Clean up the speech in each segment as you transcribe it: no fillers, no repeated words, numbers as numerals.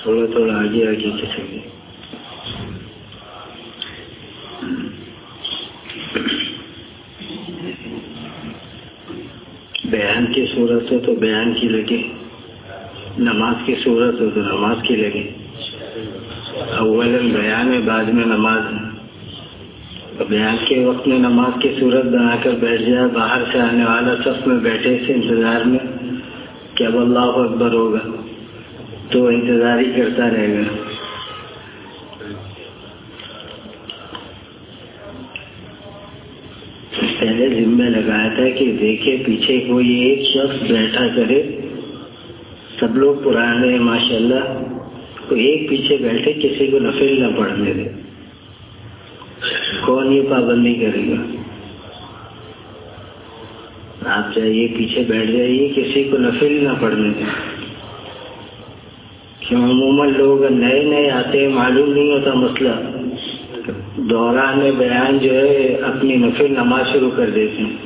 تھوڑا تھوڑا آگے آگے چلے گئے. بیان کی صورت ہو تو بیان کی لگے، نماز کی صورت ہو تو نماز کی لگے. اولاً بیان ہے، بعد میں نماز ہے. بیان کے وقت میں نماز کی صورت بنا کر بیٹھ جائے، باہر سے آنے والا صف میں بیٹھے سے انتظار میں کہ اب اللہ اکبر ہوگا تو انتظار ہی کرتا رہے گا. پہلے ذمہ لگایا تھا کہ دیکھے پیچھے کوئی ایک شخص بیٹھا کرے، سب لوگ پرانے ماشاء اللہ، کوئی ایک پیچھے بیٹھے، کسی کو نفل نہ پڑھنے دے. کون یہ پابندی کرے گا؟ آپ جائیے پیچھے بیٹھ جائیے، کسی کو نفل نہ پڑھنے دیں. کیوں عموماً لوگ نئے نئے آتے ہیں، معلوم نہیں ہوتا مسئلہ، دوران بیان جو ہے اپنی نفل نماز شروع کر دیتے ہیں.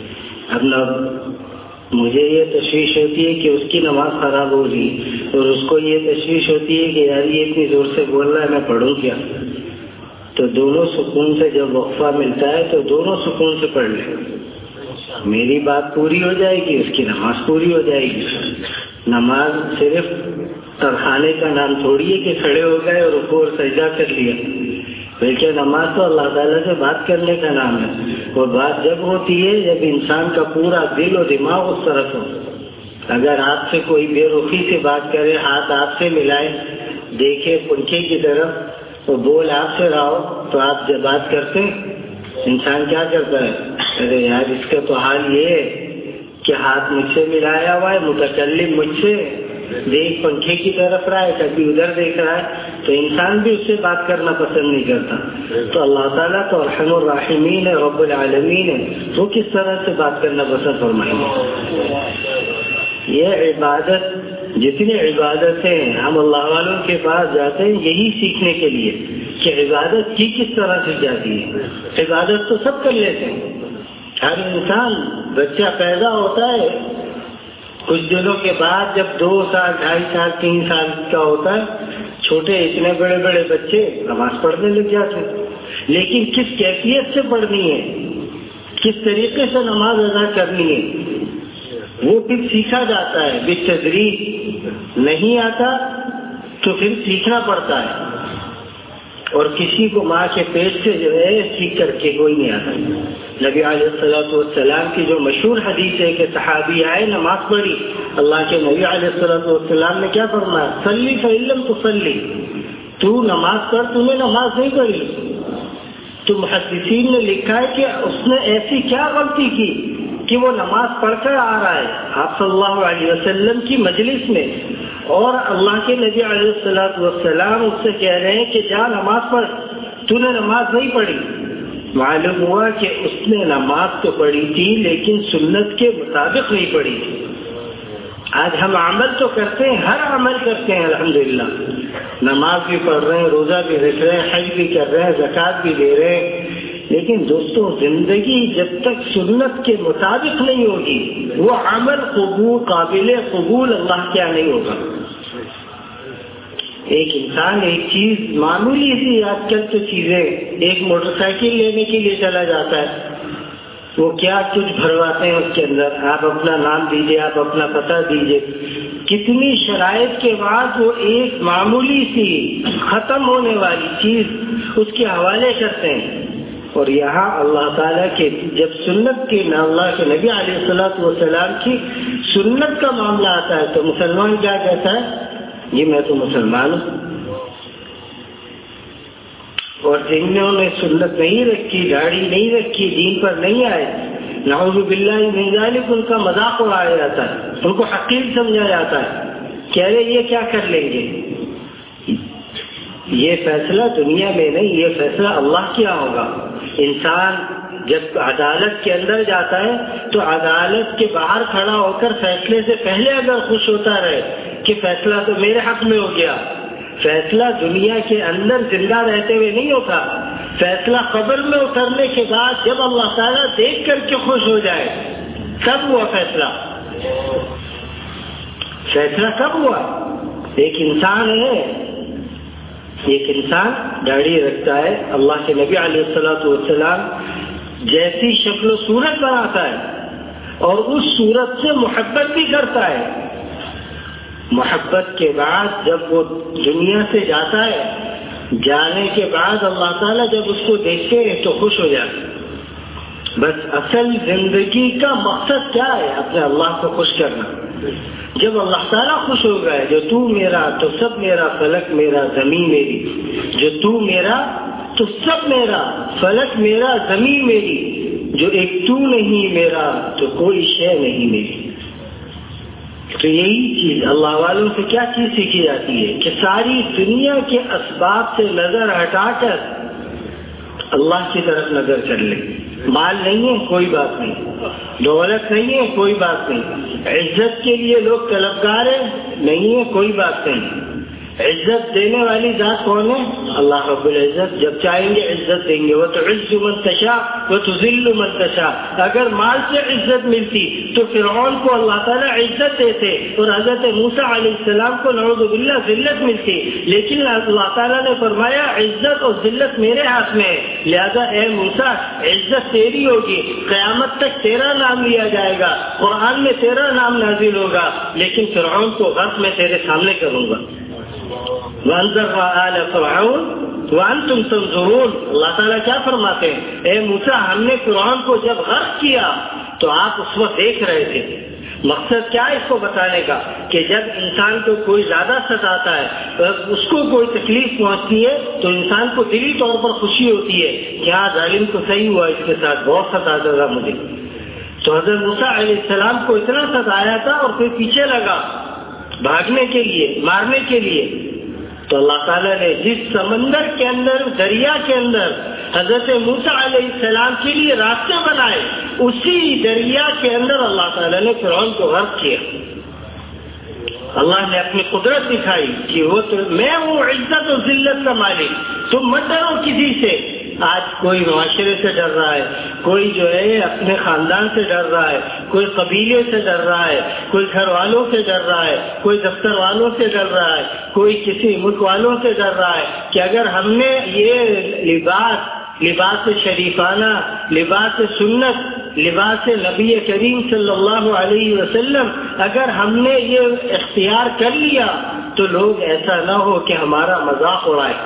اب مجھے یہ تشویش ہوتی ہے کہ اس کی نماز خراب ہو رہی ہے، اور اس کو یہ تشویش ہوتی ہے کہ یار یہ اتنی زور سے بول رہا ہے، میں پڑھوں کیا؟ تو دونوں سکون سے جب وقفہ ملتا ہے تو دونوں سکون سے پڑھ لیں. میری بات پوری ہو جائے گی، اس کی نماز پوری ہو جائے گی. نماز صرف ترخانے کا نام تھوڑی ہے کہ کھڑے ہو گئے اور رکوع اور سجدہ کر لیا، بلکہ نماز تو اللہ تعالیٰ سے بات کرنے کا نام ہے. اور بات جب ہوتی ہے جب انسان کا پورا دل اور دماغ اس طرف ہو. اگر آپ سے کوئی بے رخی سے بات کرے، ہاتھ آپ سے ملائے، دیکھے پنکھے کی طرف اور بول آپ سے رہا ہو، تو آپ جب بات کرتے ہیں انسان کیا کرتا ہے؟ ارے یار اس کا تو حال یہ ہے کہ ہاتھ مجھ سے ملایا ہوا ہے، متکلم مجھ سے، دیکھ پنکھے کی طرف رہا ہے، کبھی ادھر دیکھ رہا ہے، تو انسان بھی اس سے بات کرنا پسند نہیں کرتا. تو اللہ تعالیٰ تو ارحم الراحمین ہے، رب العالمین ہے، وہ کس طرح سے بات کرنا پسند فرمائیں گے؟ یہ عبادت، جتنی عبادتیں ہیں ہم اللہ والوں کے پاس جاتے ہیں یہی سیکھنے کے لیے کہ عبادت کی کس طرح سے جاتی ہے. عبادت تو سب کر لیتے ہیں، ہر انسان. بچہ پیدا ہوتا ہے، کچھ دنوں کے بعد جب 2 سال 2.5 سال 3 سال کا ہوتا ہے، چھوٹے اتنے بڑے بڑے بچے نماز پڑھنے لگ جاتے ہیں. لیکن کس کیفیت سے پڑھنی ہے، کس طریقے سے نماز ادا کرنی ہے، وہ پھر سیکھا جاتا ہے بالتدریج. نہیں آتا تو پھر سیکھنا پڑتا ہے. اور کسی کو ماں کے پیٹ سے جو ہے سیکھ کر کے کوئی نہیں آتا. نبی علیہ الصلوۃ والسلام کی جو مشہور حدیث ہے کہ صحابی آئے، نماز پڑھی، اللہ کے نبی علیہ الصلوۃ والسلام نے کیا فرمایا؟ صلی فإن لم تصلی، تو نماز پڑھ، تم نے نماز نہیں پڑھی. تو محدثین نے لکھا ہے کہ اس نے ایسی کیا غلطی کی کہ وہ نماز پڑھ کر آ رہا ہے آپ صلی اللہ علیہ وسلم کی مجلس میں، اور اللہ کے نبی علیہ الصلوۃ والسلام اس سے کہہ رہے ہیں کہ جا نماز پڑھ، تو نے نماز نہیں پڑھی. معلوم ہوا کہ اس نے نماز تو پڑھی تھی لیکن سنت کے مطابق نہیں پڑھی تھی. آج ہم عمل تو کرتے ہیں، ہر عمل کرتے ہیں الحمدللہ، نماز بھی پڑھ رہے ہیں، روزہ بھی رکھ رہے ہیں، حج بھی کر رہے ہیں، زکوٰۃ بھی دے رہے ہیں، لیکن دوستوں زندگی جب تک سنت کے مطابق نہیں ہوگی وہ عمل قابل قبول اللہ کیا نہیں ہوگا. ایک انسان ایک چیز معمولی سی، آج کل تو چیزیں، ایک موٹر سائیکل لینے کے لیے چلا جاتا ہے، وہ کیا کچھ بھرواتے ہیں اس کے اندر، آپ اپنا نام دیجئے، آپ اپنا پتہ دیجئے، کتنی شرائط کے بعد وہ ایک معمولی سی ختم ہونے والی چیز اس کے حوالے کرتے ہیں. اور یہاں اللہ تعالیٰ کے جب سنت کے اللہ کے نبی علیہ الصلوۃ والسلام کی سنت کا معاملہ آتا ہے تو مسلمان کیا کہتا ہے؟ یہ میں تو مسلمان ہوں. اور جنہوں نے سنت نہیں رکھی، داڑھی نہیں رکھی، دین پر نہیں آئے، نعوذ باللہ من ذالک، ان کا مذاق اڑایا جاتا ہے، ان کو حقیر سمجھا جاتا ہے کہ ارے یہ کیا کر لیں گے. یہ فیصلہ دنیا میں نہیں، یہ فیصلہ اللہ کیا ہوگا. انسان جب عدالت کے اندر جاتا ہے تو عدالت کے باہر کھڑا ہو کر فیصلے سے پہلے اگر خوش ہوتا رہے کہ فیصلہ تو میرے حق میں ہو گیا، فیصلہ دنیا کے اندر زندہ رہتے ہوئے نہیں ہوتا، فیصلہ قبر میں اترنے کے بعد جب اللہ تعالیٰ دیکھ کر کے خوش ہو جائے تب ہوا فیصلہ. فیصلہ کب ہوا؟ ایک انسان ہے ایک انسان داڑھی رکھتا ہے، اللہ کے نبی علیہ الصلوۃ والسلام جیسی شکل و صورت بناتا ہے اور اس صورت سے محبت بھی کرتا ہے. محبت کے بعد جب وہ دنیا سے جاتا ہے، جانے کے بعد اللہ تعالیٰ جب اس کو دیکھتے ہیں تو خوش ہو جاتے ہیں. بس اصل زندگی کا مقصد کیا ہے؟ اپنے اللہ کو خوش کرنا. جب اللہ تعالیٰ خوش ہو گئے، جو تو میرا تو سب میرا، فلک میرا زمین میری، جو تو میرا تو سب میرا، فلک میرا زمین میری، جو ایک تو نہیں میرا تو کوئی شے نہیں میری. تو یہی چیز اللہ والوں سے کیا چیز سیکھی جاتی ہے کہ ساری دنیا کے اسباب سے نظر ہٹا کر اللہ کی طرف نظر کر لے. مال نہیں ہے کوئی بات نہیں، دولت نہیں ہے کوئی بات نہیں، عزت کے لیے لوگ طلبگار ہیں نہیں ہے کوئی بات نہیں. عزت دینے والی ذات کون ہے؟ اللہ رب العزت. جب چاہیں گے عزت دیں گے. وتعز من تشاء وتذل من تشاء. اگر مال سے عزت ملتی تو فرعون کو اللہ تعالیٰ عزت دیتے اور حضرت موسیٰ علیہ السلام کو نعوذ باللہ ذلت ملتی، لیکن اللہ تعالیٰ نے فرمایا عزت اور ذلت میرے ہاتھ میں ہے، لہذا اے موسیٰ عزت تیری ہوگی، قیامت تک تیرا نام لیا جائے گا، قرآن میں تیرا نام نازل ہوگا، لیکن فرعون کو غرق میں تیرے سامنے کروں گا. وَأَنذَرْنَا آلَ فِرْعَوْنَ وَأَنْتُمْ تَنظُرُونَ. اللہ تعالیٰ کیا فرماتے ہیں؟ اے موسیٰ ہم نے فرعون کو جب غرق کیا تو آپ اس وقت دیکھ رہے تھے. مقصد کیا ہے اس کو بتانے کا؟ کہ جب انسان کو کوئی زیادہ ستاتا ہے، اس کو کوئی تکلیف پہنچتی ہے تو انسان کو دلی طور پر خوشی ہوتی ہے کہ ہاں ظالم کو صحیح ہوا، اس کے ساتھ بہت ستاتا تھا مجھے. تو حضرت موسیٰ علیہ السلام کو اتنا ستایا تھا اور پھر پیچھے لگا بھاگنے کے لیے، مارنے کے لیے. تو اللہ تعالیٰ نے جس سمندر کے اندر، دریا کے اندر حضرت موسیٰ علیہ السلام کے لیے راستے بنائے، اسی دریا کے اندر اللہ تعالیٰ نے فرعون کو غرق کیا. اللہ نے اپنی قدرت دکھائی کہ وہ تو میں ہوں عزت و ذلت کا مالک، تم مت ڈرو کسی سے. آج کوئی معاشرے سے ڈر رہا ہے، کوئی جو ہے اپنے خاندان سے ڈر رہا ہے، کوئی قبیلے سے ڈر رہا ہے، کوئی گھر والوں سے ڈر رہا ہے، کوئی دفتر والوں سے ڈر رہا ہے، کوئی کسی ملک والوں سے ڈر رہا ہے کہ اگر ہم نے یہ لباس شریفانہ، لباس سنت، لباس نبی کریم صلی اللہ علیہ وسلم اگر ہم نے یہ اختیار کر لیا تو لوگ ایسا نہ ہو کہ ہمارا مذاق اڑائے.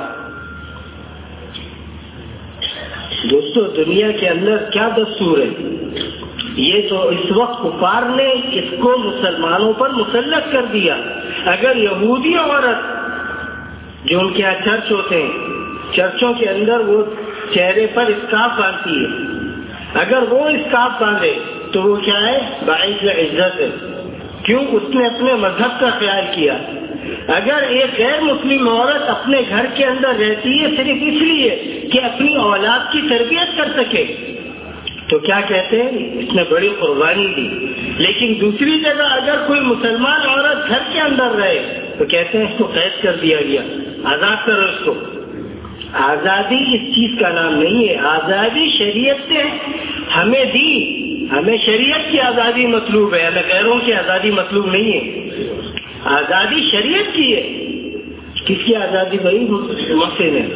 دوستو دنیا کے اندر کیا دستور ہے؟ یہ تو اس وقت کفار نے اس کو مسلمانوں پر مسلط کر دیا. اگر یہودی عورت جو ان کے یہاں چرچ ہوتے ہیں، چرچوں کے اندر وہ چہرے پر اسکارف باندھتی ہے، اگر وہ اسکارف باندھے تو وہ کیا ہے؟ باعث عزت ہے. کیوں؟ اس نے اپنے مذہب کا خیال کیا. اگر ایک غیر مسلم عورت اپنے گھر کے اندر رہتی ہے صرف اس لیے کہ اپنی اولاد کی تربیت کر سکے تو کیا کہتے ہیں؟ اس نے بڑی قربانی دی. لیکن دوسری جگہ اگر کوئی مسلمان عورت گھر کے اندر رہے تو کہتے ہیں اس کو قید کر دیا گیا، آزاد کرو اس کو. آزادی اس چیز کا نام نہیں ہے. آزادی شریعت نے ہمیں دی، ہمیں شریعت کی آزادی مطلوب ہے، ہمیں غیروں کی آزادی مطلوب نہیں ہے. آزادی شریعت کی ہے. کس کی آزادی بھائی؟ مسئلہ نے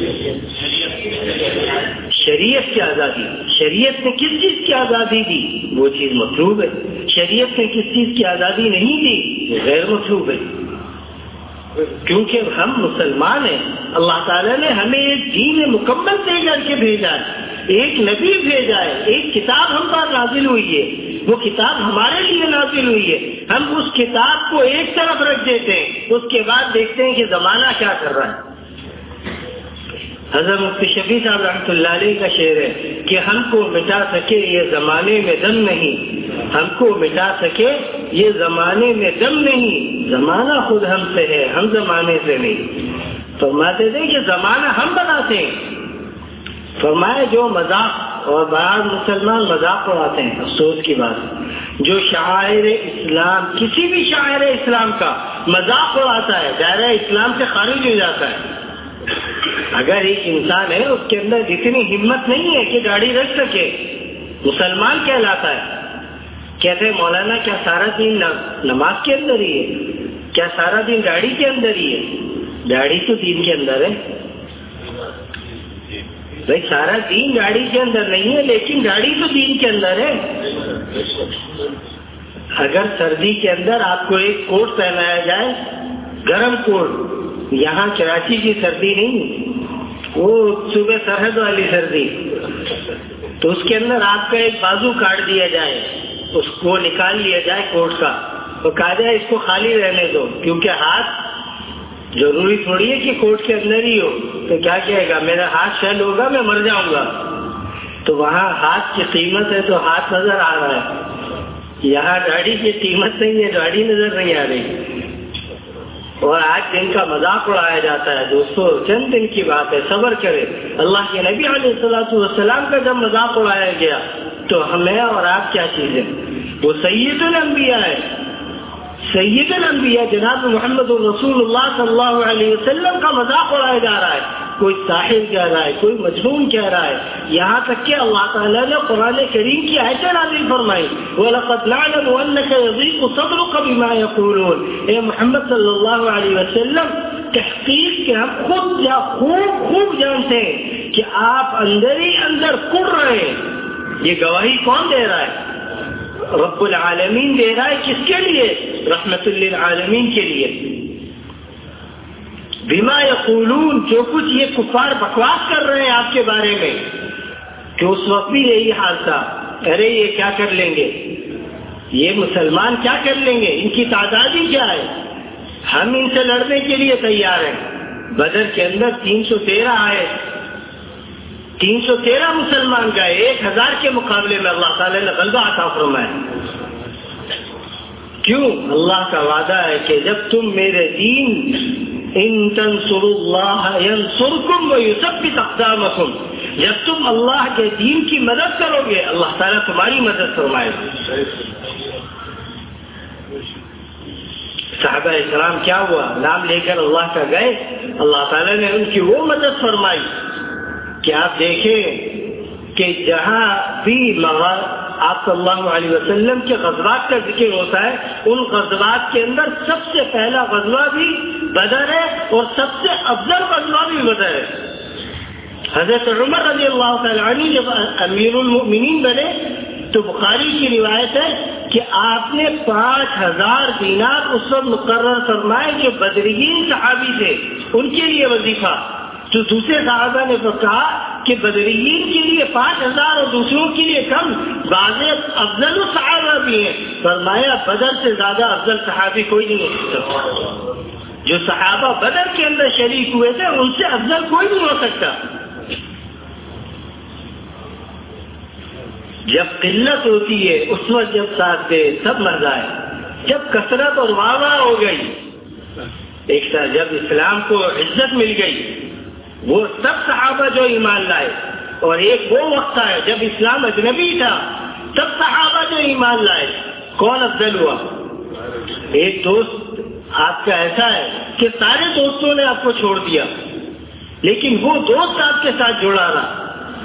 شریعت کی آزادی. شریعت نے کس چیز کی آزادی دی؟ وہ چیز مطلوب ہے. شریعت نے کس چیز کی آزادی نہیں دی؟ وہ غیر مطلوب ہے. کیونکہ ہم مسلمان ہیں، اللہ تعالیٰ نے ہمیں ایک دین مکمل دے کر کے بھیجا ہے، ایک نبی بھیجا ہے، ایک کتاب ہم پر نازل ہوئی ہے. وہ کتاب ہمارے لیے نازل ہوئی ہے. ہم اس کتاب کو ایک طرف رکھ دیتے ہیں، اس کے بعد دیکھتے ہیں کہ زمانہ کیا کر رہا ہے. حضرت مفتی شفیع صاحب رحمۃ اللہ علیہ کا شعر ہے کہ ہم کو مٹا سکے یہ زمانے میں دم نہیں، ہم کو مٹا سکے یہ زمانے میں دم نہیں، زمانہ خود ہم سے ہے، ہم زمانے سے نہیں. فرماتے تھے کہ زمانہ ہم بناتے ہیں. فرمائے جو مذاق، اور بعض مسلمان مذاق اڑاتے ہیں، افسوس کی بات، جو شاعر اسلام، کسی بھی شاعر اسلام کا مذاق اڑاتا ہے دائرہ اسلام سے خارج ہو جاتا ہے. اگر ایک انسان ہے اس کے اندر اتنی ہمت نہیں ہے کہ داڑھی رکھ سکے، مسلمان کہلاتا ہے. کہتے ہیں مولانا کیا سارا دن نماز کے اندر ہی ہے؟ کیا سارا دن داڑھی کے اندر ہی ہے؟ داڑھی تو دین کے اندر ہے بھائی، سارا دین داڑھی کے اندر نہیں ہے، لیکن داڑھی تو دین کے اندر ہے۔ اگر سردی کے اندر آپ کو ایک کوٹ پہنایا جائے، گرم کوٹ، یہاں کراچی کی سردی نہیں، وہ صوبے سرحد والی سردی، تو اس کے اندر آپ کا ایک بازو کاٹ دیا جائے، اس کو نکال لیا جائے کوٹ کا، اور کہا جائے اس کو خالی رہنے دو، کیونکہ ہاتھ ضروری تھوڑی ہے کہ کوٹ کے اندر ہی ہو، تو کیا کہے گا، میرا ہاتھ شیل ہوگا، میں مر جاؤں گا۔ تو وہاں ہاتھ کی قیمت ہے تو ہاتھ نظر آ رہا ہے، یہاں داڑھی کی قیمت نہیں ہے، داڑھی نظر نہیں آ رہی۔ اور آج دن کا مذاق اڑایا جاتا ہے۔ دوستو، چند دن کی بات ہے، صبر کرے۔ اللہ کے نبی علیہ الصلوۃ والسلام کا جب مذاق اڑایا گیا تو ہمیں اور آپ کیا چیز ہے؟ وہ سید الانبیاء ہے، سید الانبیاء جناب محمد رسول اللہ صلی اللہ علیہ وسلم کا مذاق اڑایا جا رہا ہے۔ کوئی ساحر کہہ رہا ہے، کوئی مجنون کہہ رہا ہے، یہاں تک کہ اللہ تعالیٰ نے قرآن کریم کی آیتیں نازل فرمائی، وَلَقَدْ نَعْلَمُ أَنَّكَ يَضِيقُ صَدْرُكَ بِمَا يَقُولُونَ۔ اے محمد صلی اللہ علیہ وسلم، تحقیق کے ہم خوب جانتے ہیں کہ آپ اندر ہی اندر کڑ رہے ہیں۔ یہ گواہی کون دے رہا ہے؟ رب العالمین دے رہا ہے۔ کس کے لیے؟ رحمت للعالمین کے لیے۔ بما یقولون، جو کچھ یہ کفار بکواس کر رہے ہیں آپ کے بارے میں، کہ اس وقت بھی یہی حال تھا، ارے یہ کیا کر لیں گے، یہ مسلمان کیا کر لیں گے، ان کی تعداد ہی کیا ہے، ہم ان سے لڑنے کے لیے تیار ہیں۔ بدر کے اندر 313 آئے، 313 مسلمان گئے، 1000 کے مقابلے میں اللہ تعالی نے غلبہ عطا فرمایا۔ کیوں؟ اللہ کا وعدہ ہے کہ جب تم میرے دین، ان تنصروا اللہ ینصرکم ویثبت اقدامکم، جب تم اللہ کے دین کی مدد کرو گے اللہ تعالیٰ تمہاری مدد فرمائے گا۔ صحابہ کرام کیا ہوا؟ نام لے کر اللہ کا گئے، اللہ تعالیٰ نے ان کی وہ مدد فرمائی کہ آپ دیکھیں کہ جہاں بھی آپ صلی اللہ علیہ وسلم کے غزوات کا ذکر ہوتا ہے، ان غزوات کے اندر سب سے پہلا غزوہ بھی بدر ہے اور سب سے افضل غزوہ بھی بدر ہے۔ حضرت عمر رضی اللہ تعالیٰ عنہ جب امیر المؤمنین بنے تو بخاری کی روایت ہے کہ آپ نے 5000 دینار اس وقت مقرر فرمائے جو بدرین صحابی تھے ان کے لیے وظیفہ۔ تو دوسرے صحابہ نے کہا کہ بدرین کے لیے 5000 اور دوسروں کے لیے کم، بعض افضل صحابہ بھی ہیں۔ فرمایا بدر سے زیادہ افضل صحابی کوئی نہیں ہو سکتا، جو صحابہ بدر کے اندر شریک ہوئے تھے ان سے افضل کوئی نہیں ہو سکتا۔ جب قلت ہوتی ہے اس وقت جب ساتھ دے سب مزہ ہے، جب کثرت اور واہ ہو گئی، ایک ساتھ جب اسلام کو عزت مل گئی، وہ سب صحابہ جو ایمان لائے، اور ایک وہ وقت آیا جب اسلام اجنبی تھا، سب صحابہ جو ایمان لائے، کون افضل ہوا؟ ایک دوست آپ کا ایسا ہے کہ سارے دوستوں نے آپ کو چھوڑ دیا، لیکن وہ دوست آپ کے ساتھ جڑا رہا،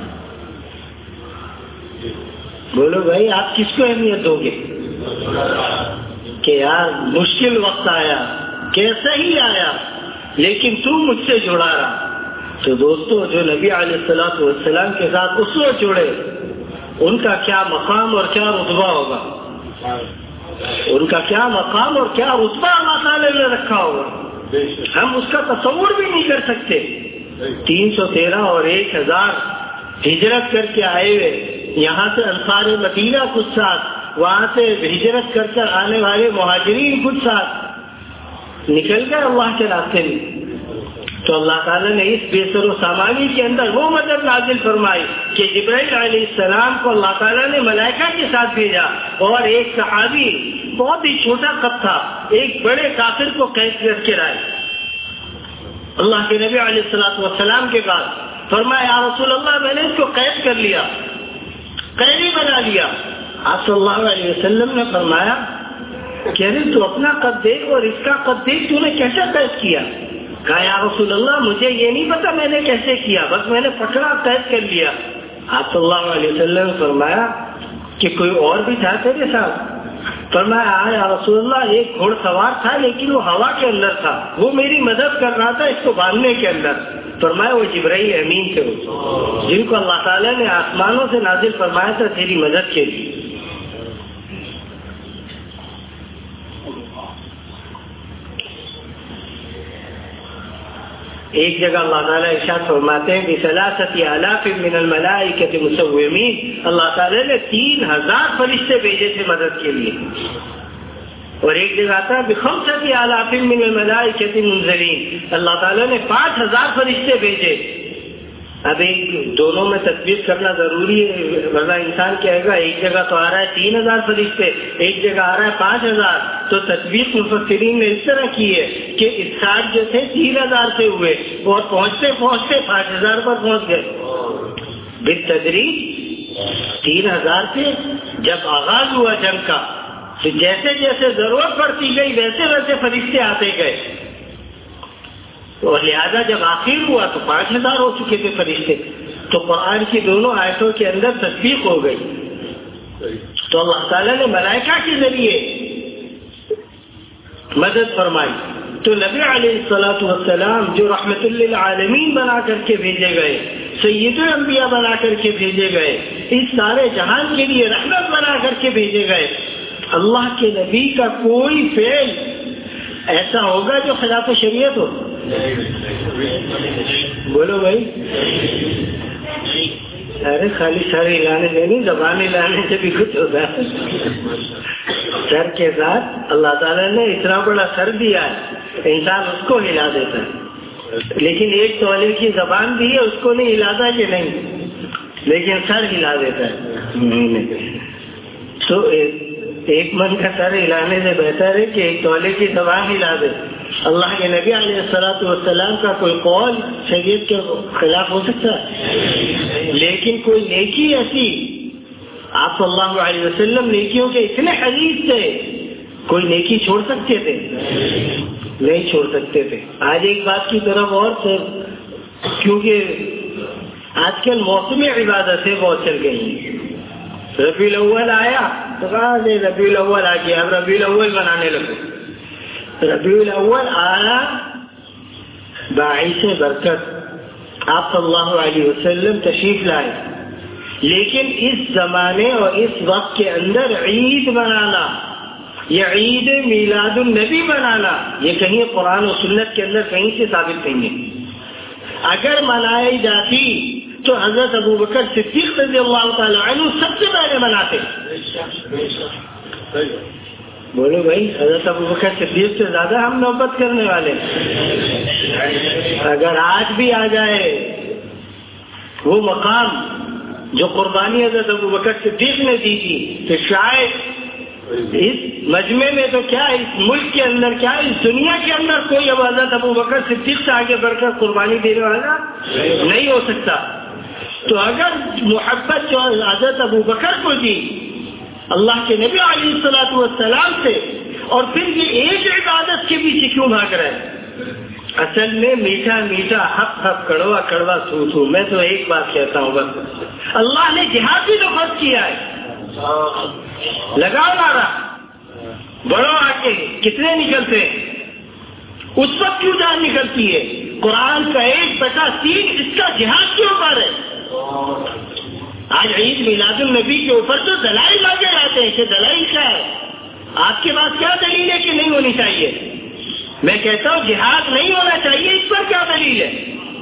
بولو بھائی آپ کس کو اہمیت دو گے؟ کہ یار مشکل وقت آیا، کیسا ہی آیا، لیکن تم مجھ سے جڑا رہا۔ تو دوستو، جو نبی علیہ الصلوۃ والسلام کے ساتھ اس وقت جڑے، ان کا کیا مقام اور کیا رتبہ ہوگا، ان کا کیا مقام اور کیا رتبہ اللہ تعالی نے رکھا ہوگا، ہم اس کا تصور بھی نہیں کر سکتے۔ 313 اور 1000 ہجرت کر کے آئے ہوئے، یہاں سے انصار مدینہ کچھ ساتھ، وہاں سے ہجرت کر آنے والے مہاجرین کچھ ساتھ نکل گئے اللہ کے راستے میں۔ تو اللہ تعالیٰ نے اس بے سر و سامانی کے اندر وہ مدد نازل فرمائی کہ جبرائیل علیہ السلام کو اللہ تعالیٰ نے ملائکہ کے ساتھ بھیجا، اور ایک صحابی بہت ہی چھوٹا قد تھا، ایک بڑے کافر کو قید کر کے لائے اللہ کے نبی علیہ الصلوۃ والسلام کے بعد۔ فرمایا یا رسول اللہ، میں نے اس کو قید کر لیا، قیدی بنا لیا۔ آپ صلی اللہ علیہ وسلم نے فرمایا کہ تو اپنا قد دیکھ اور اس کا قد دیکھ، تو نے کیسے قید کیا؟ کہا یا رسول اللہ مجھے یہ نہیں پتا میں نے کیسے کیا، بس میں نے پکڑا قید کر لیا۔ آپ صلی اللہ علیہ وسلم نے فرمایا کہ کوئی اور بھی تھا تیرے ساتھ؟ فرمایا یا رسول اللہ ایک گھوڑ سوار تھا لیکن وہ ہوا کے اندر تھا، وہ میری مدد کر رہا تھا اس کو باندھنے کے اندر۔ فرمایا وہ جبرائیل امین تھے جن کو اللہ تعالیٰ نے آسمانوں سے نازل فرمایا تھا تیری مدد کے لیے۔ ایک جگہ اللہ تعالیٰ ارشاد فرماتے ہیں بِثَلَاثَةِ آلَافٍ مِّنَ الْمَلَائِكَةِ مُسَوِّمِينَ، اللہ تعالیٰ نے 3000 فرشتے بھیجے تھے مدد کے لیے۔ اور ایک جگہ آتا ہے بِخَمْسَةِ آلَافٍ مِّنَ الْمَلَائِكَةِ مُنزَلِينَ، اللہ تعالیٰ نے 5000 فرشتے بھیجے۔ اب ایک دونوں میں تطبیق کرنا ضروری ہے، ورنہ انسان کہے گا ایک جگہ تو آ رہا ہے 3000 فرشتے، ایک جگہ آ رہا ہے 5000، تو تطبیق مفسرین نے اس طرح کی ہے کہ اسٹارٹ جو تھے 3000 سے ہوئے اور پہنچتے پہنچتے 5000 پر پہنچ گئے بالتدریج۔ 3000 سے جب آغاز ہوا جنگ کا تو جیسے جیسے ضرورت پڑتی گئی ویسے ویسے فرشتے آتے گئے، اور لہذا جب آخر ہوا تو 5000 ہو چکے تھے فرشتے۔ تو قرآن کی دونوں آیتوں کے اندر تصدیق ہو گئی۔ تو اللہ تعالیٰ نے ملائکہ کے ذریعے مدد فرمائی۔ تو نبی علیہ الصلوۃ والسلام جو رحمت للعالمین بنا کر کے بھیجے گئے، سید الانبیاء بنا کر کے بھیجے گئے، اس سارے جہان کے لیے رحمت بنا کر کے بھیجے گئے، اللہ کے نبی کا کوئی فعل ایسا ہوگا جو خلاف شریعت ہو؟ بولو بھائی، ارے خالی سر ہلانے سے نہیں، زبان ہلانے سے بھی کچھ ہوتا ہے۔ سر کے ساتھ اللہ تعالیٰ نے اتنا بڑا سر دیا ہے، انسان اس کو ہلا دیتا ہے، لیکن ایک تولے کی زبان بھی ہے، اس کو نہیں ہلاتا کہ نہیں، لیکن سر ہلا دیتا ہے۔ تو ایک من کا سر ہلانے سے بہتر ہے کہ ایک تولے کی زبان ہلا دے۔ اللہ کے نبی علیہ الصلوۃ والسلام کا کوئی قول شریعت کے خلاف ہو سکتا ہے؟ لیکن کوئی نیکی ایسی، آپ صلی اللہ علیہ وسلم نیکیوں کے اتنے حریص تھے، کوئی نیکی چھوڑ سکتے تھے؟ نہیں چھوڑ سکتے تھے۔ آج ایک بات کی طرف اور سے، کیونکہ آج کل موسم عبادتیں بہت چل گئی ہیں۔ ربیع الاول آیا تو کہا ربیع الاول آ گیا، اب ربیع الاول بنانے لگو۔ ربیع الاول آیا باعث برکت، آپ صلی اللہ علیہ وسلم تشریف لائے، لیکن اس زمانے اور اس وقت کے اندر عید منانا یا عید میلاد النبی منانا، یہ کہیں قرآن و سنت کے اندر کہیں سے ثابت نہیں ہے۔ اگر منائی جاتی تو حضرت ابو بکر صدیق رضی اللہ تعالیٰ عنہ سب سے پہلے مناتے۔ بولو بھائی، حضرت ابو بکر صدیق سے زیادہ ہم نوبت کرنے والے۔ اگر آج بھی آ جائے وہ مقام جو قربانی حضرت ابو بکر صدیق نے دی تھی، تو شاید اس مجمع میں تو کیا اس ملک کے اندر، کیا اس دنیا کے اندر کوئی اب حضرت ابو بکر صدیق سے آگے بڑھ کر قربانی دینے والا نہیں ہو سکتا۔ تو اگر محبت جو حضرت ابو بکر کو دی اللہ کے نبی علیہ الصلوۃ والسلام سے، اور پھر یہ ایک عبادت کے پیچھے کیوں بھاگ رہے؟ اصل میں میٹھا میٹھا حق حق کڑوا کڑوا تھو تھو۔ میں تو ایک بات کہتا ہوں بس، اللہ نے جہاد بھی تو فرض کیا ہے، لگاؤ نعرہ، بڑھو آگے، کتنے نکلتے ہیں؟ اس وقت کیوں جان نکلتی ہے؟ قرآن کا 1/3 اس کا جہاد کے اوپر ہے۔ آج عید میلاد النبی کے اوپر تو دلائل آگے آتے ہیں کہ دلائل کیا ہے؟ آپ کے پاس کیا دلیل ہے کہ نہیں ہونی چاہیے؟ میں کہتا ہوں جہاد نہیں ہونا چاہیے، اس پر کیا دلیل ہے؟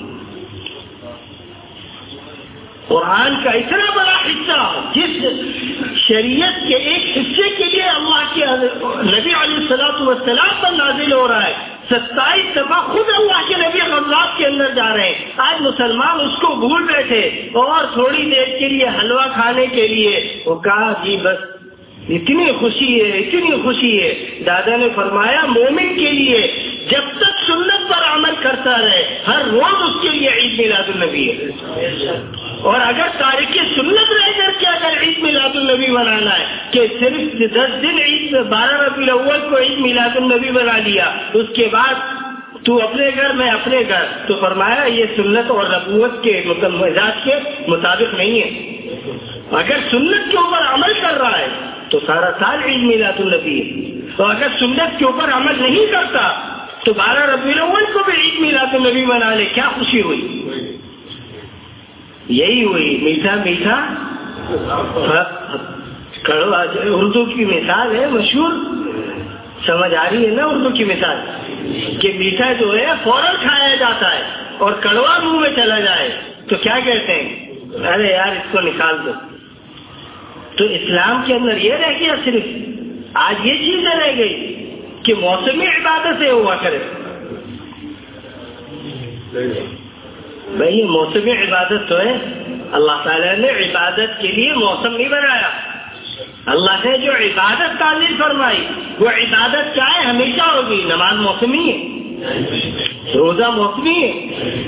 قرآن کا اتنا بڑا حصہ جس شریعت کے ایک حصے کے لیے اللہ کے نبی علیہ الصلوۃ والسلام پر نازل ہو رہا ہے، 27 دفعہ خود اللہ کے نبی غزوات کے اندر جا رہے ہیں۔ آج مسلمان اس کو بھول بیٹھے اور تھوڑی دیر کے لیے حلوہ کھانے کے لیے وہ کہا جی بس اتنی خوشی ہے، اتنی خوشی ہے۔ دادا نے فرمایا مومن کے لیے جب تک سنت پر عمل کرتا رہے ہر روز اس کے لیے عید میلاد النبی ہے، اور اگر تاریخ سنت رہ کر کے اگر عید میلاد النبی بنانا ہے کہ صرف 10 دن عید 12 ربیع الاول کو عید میلاد النبی بنا لیا، اس کے بعد تو اپنے گھر میں اپنے گھر، تو فرمایا یہ سنت اور نبوت کے مزاج کے مطابق نہیں ہے۔ اگر سنت کے اوپر عمل کر رہا ہے تو سارا سال عید میلاد النبی ہے. تو اگر سنت کے اوپر عمل نہیں کرتا تو 12 ربیع الاول کو بھی عید میلاد النبی منا لے, کیا خوشی ہوئی؟ یہی ہوئی میٹھا میٹھا کڑوا. اردو کی مثال ہے مشہور, سمجھ آ رہی ہے نا اردو کی مثال, کہ میٹھا جو ہے فوراً کھایا جاتا ہے اور کڑوا منہ میں چلا جائے تو کیا کہتے ہیں, ارے یار اس کو نکال دو. تو اسلام کے اندر یہ رہ گیا, صرف آج یہ چیزیں رہ گئی کہ موسمی عبادتیں ہوا کرے. بھائی یہ موسمی عبادت تو ہے, اللہ تعالیٰ نے عبادت کے لیے موسم نہیں بنایا. اللہ نے جو عبادت تعلیم فرمائی وہ عبادت کیا ہے, ہمیشہ ہوگی. نماز موسمی ہے, روزہ موسمی ہے,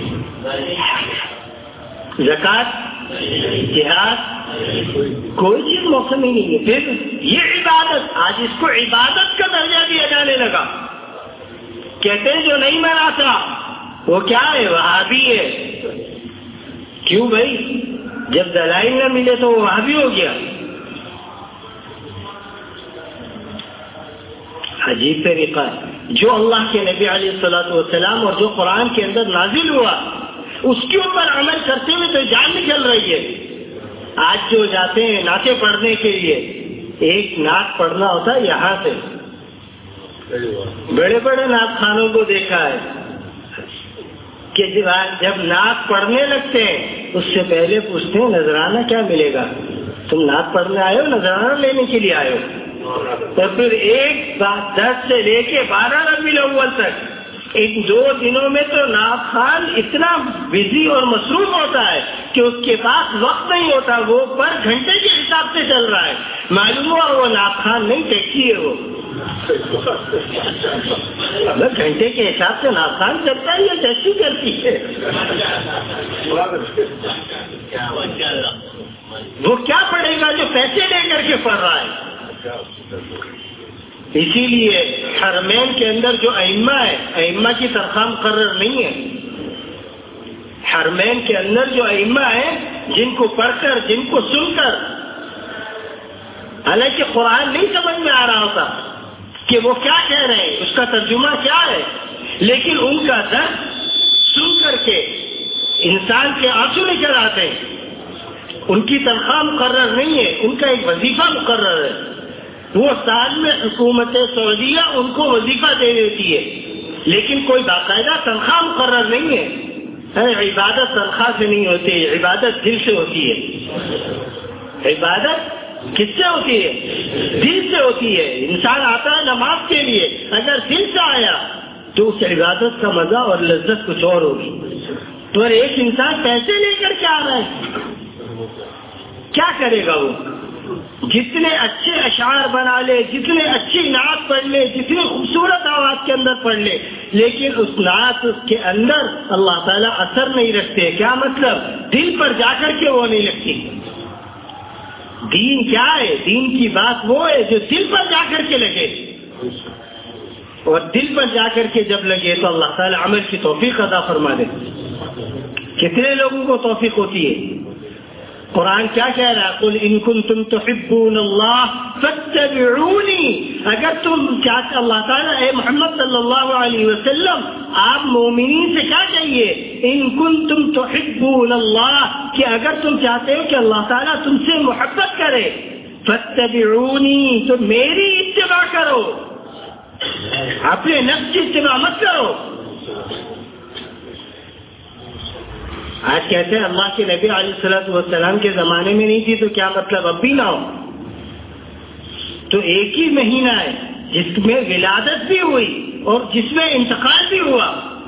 زکوٰۃ, جہاد, کوئی چیز موسمی نہیں ہے. پھر یہ عبادت, آج اس کو عبادت کا درجہ دیا جانے لگا. کہتے ہیں جو نہیں مناتا وہ کیا ہے, وہابی ہے. کیوں بھائی, جب دلائل نہ ملے تو وہ وہابی ہو گیا. عجیب طریقہ ہے. جو اللہ کے نبی علیہ الصلوۃ والسلام اور جو قرآن کے اندر نازل ہوا اس کے اوپر عمل کرتے ہوئے تو جان نکل رہی ہے. آج جو جاتے ہیں نعتیں پڑھنے کے لیے, ایک نعت پڑھنا ہوتا ہے یہاں سے, بڑے بڑے نعت خانوں کو دیکھا ہے کہ جب نعت پڑھنے لگتے ہیں اس سے پہلے پوچھتے ہیں نذرانہ کیا ملے گا. تم نعت پڑھنے آئے ہو, نذرانہ لینے کے لیے آئے ہو. اور پھر 10 سے لے کے 12 ربیع الاول تک ان 2 دنوں میں تو نعت خوان اتنا بزی اور مصروف ہوتا ہے کہ اس کے پاس وقت نہیں ہوتا, وہ پر گھنٹے کے حساب سے چل رہا ہے. معلوم ہوا وہ نعت خوان نہیں, ٹیکسی ہے وہ. گھنٹے کے حساب سے نعت خوان چلتا ہے یا ٹیکسی چلتی ہے؟ وہ کیا پڑھے گا جو پیسے لے کر کے پڑھ رہا ہے. اسی لیے حرمین کے اندر جو ائمہ ہے, ائمہ کی تنخواہ مقرر نہیں ہے. حرمین کے اندر جو ائمہ ہیں جن کو پڑھ کر, جن کو سن کر, حالانکہ قرآن نہیں سمجھ میں آ رہا ہوتا کہ وہ کیا کہہ رہے ہیں, اس کا ترجمہ کیا ہے, لیکن ان کا درد سن کر کے انسان کے آنسو نکل آتے ہیں. ان کی تنخواہ مقرر نہیں ہے, ان کا ایک وظیفہ مقرر ہے. وہ سال میں حکومت سعودیہ ان کو وظیفہ دے دیتی ہے, لیکن کوئی باقاعدہ تنخواہ مقرر نہیں ہے. عبادت تنخواہ سے نہیں ہوتی, عبادت دل سے ہوتی ہے. عبادت کس سے ہوتی ہے؟ دل سے ہوتی ہے. انسان آتا ہے نماز کے لیے, اگر دل سے آیا تو اس عبادت کا مزہ اور لذت کچھ اور ہوگی. تو ایک انسان پیسے لے کر کے آ رہا ہے, کیا کرے گا وہ؟ جتنے اچھے اشعار بنا لے, جتنے اچھی نعت پڑھ لے, جتنی خوبصورت آواز کے اندر پڑھ لے, لیکن اس نعت کے اندر اللہ تعالیٰ اثر نہیں رکھتے. کیا مطلب؟ دل پر جا کر کے وہ نہیں لگتی. دین کیا ہے؟ دین کی بات وہ ہے جو دل پر جا کر کے لگے, اور دل پر جا کر کے جب لگے تو اللہ تعالیٰ عمل کی توفیق عطا فرما دے. کتنے لوگوں کو توفیق ہوتی ہے؟ قرآن کیا کہہ رہا ہے؟ قل ان کنتم تحبون اللہ فاتبعونی. اگر تم چاہتے, اللہ تعالیٰ اے محمد صلی اللہ علیہ وسلم آپ مومنین سے کیا کہیے, ان کنتم تحبون اللہ, کہ اگر تم چاہتے ہو کہ اللہ تعالیٰ تم سے محبت کرے, فاتبعونی تو میری اتباع کرو, اپنے نفس کی اتباع مت کرو. آج کہتے ہیں اللہ کے نبی علیہ الصلوۃ والسلام کے زمانے میں نہیں تھی, تو کیا مطلب اب بھی نہ ہو؟ تو ایک ہی مہینہ ہے جس میں ولادت بھی ہوئی اور جس میں انتقال بھی ہوا,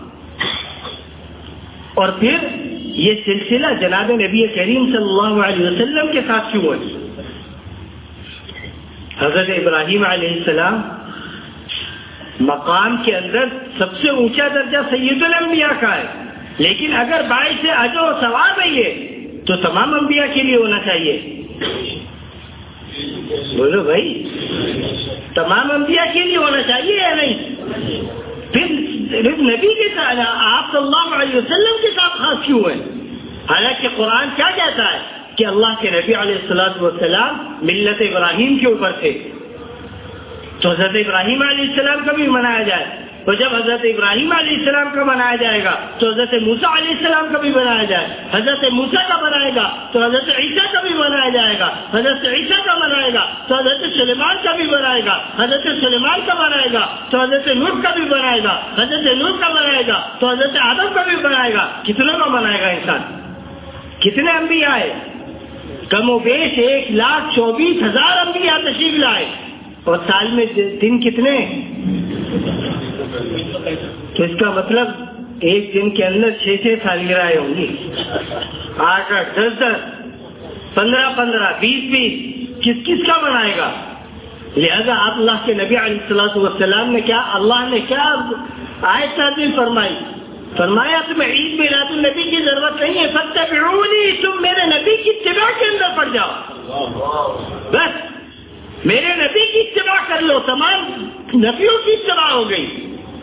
اور پھر یہ سلسلہ جناب نبی کریم صلی اللہ علیہ وسلم کے ساتھ کیوں ہے؟ حضرت ابراہیم علیہ السلام مقام کے اندر سب سے اونچا درجہ سید الانبیاء کا ہے, لیکن اگر باعث اجر و ثواب ہے یہ تو تمام انبیاء کے لیے ہونا چاہیے. بولو بھائی, تمام انبیاء کے لیے ہونا چاہیے یا نہیں؟ پھر نبی کے ساتھ, آپ صلی اللہ علیہ وسلم کے ساتھ خاص کیوں ہے؟ حالانکہ قرآن کیا کہتا ہے کہ اللہ کے نبی علیہ الصلوۃ والسلام ملت ابراہیم کے اوپر تھے، تو حضرت ابراہیم علیہ السلام کا بھی منایا جائے. تو جب حضرت ابراہیم علیہ السلام کا منایا جائے گا تو حضرت موسیٰ علیہ السلام کا بھی منایا جائے. حضرت موسیٰ کا منائے گا تو حضرت عیسیٰ کا بھی منایا جائے گا. حضرت عیسیٰ کا منائے گا تو حضرت سلیمان کا بھی منائے گا. حضرت سلیمان کا منائے گا تو حضرت نوح کا بھی منائے گا. حضرت نوح کا منائے گا تو حضرت آدم کا بھی منائے گا. کتنے کا منائے گا انسان؟ کتنے انبیاء آئے؟ کم و بیش 1,24,000 انبیاء تشریف لائے. اور سال میں دن کتنے؟ تو اس کا مطلب ایک دن کے اندر 6 سالگرہیں ہوں گی، 8 10 15 15 20 کس کا منائے گا؟ لہذا آپ اللہ کے نبی علیہ الصلوۃ والسلام نے اللہ نے کیا آیت نازل فرمائی؟ فرمایا تمہیں عید میلاد النبی کی ضرورت نہیں ہے، فاتبعونی، تم میرے نبی کی اتباع کے اندر پڑ جاؤ، بس میرے نبی کی اتباع کر لو. تمام نبیوں کی اتباع ہو گئی.